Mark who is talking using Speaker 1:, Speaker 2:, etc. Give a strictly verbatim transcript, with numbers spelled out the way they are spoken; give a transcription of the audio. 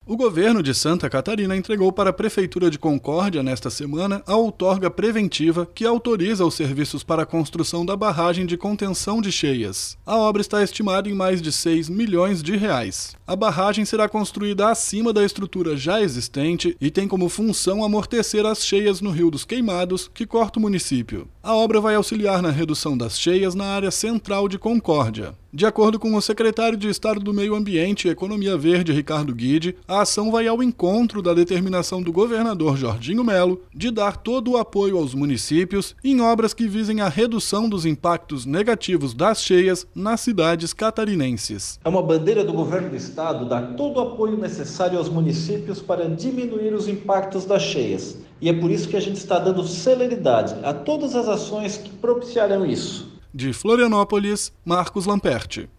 Speaker 1: O governo de Santa Catarina entregou para a Prefeitura de Concórdia, nesta semana, a outorga preventiva que autoriza os serviços para a construção da barragem de contenção de cheias. A obra está estimada em mais de seis milhões de reais. A barragem será construída acima da estrutura já existente e tem como função amortecer as cheias no Rio dos Queimados, que corta o município. A obra vai auxiliar na redução das cheias na área central de Concórdia. De acordo com o secretário de Estado do Meio Ambiente e Economia Verde, Ricardo Guide, a ação vai ao encontro da determinação do governador Jorginho Melo de dar todo o apoio aos municípios em obras que visem a redução dos impactos negativos das cheias nas cidades catarinenses.
Speaker 2: É uma bandeira do governo do estado dar todo o apoio necessário aos municípios para diminuir os impactos das cheias. E é por isso que a gente está dando celeridade a todas as ações que propiciarão isso.
Speaker 1: De Florianópolis, Marcos Lamperti.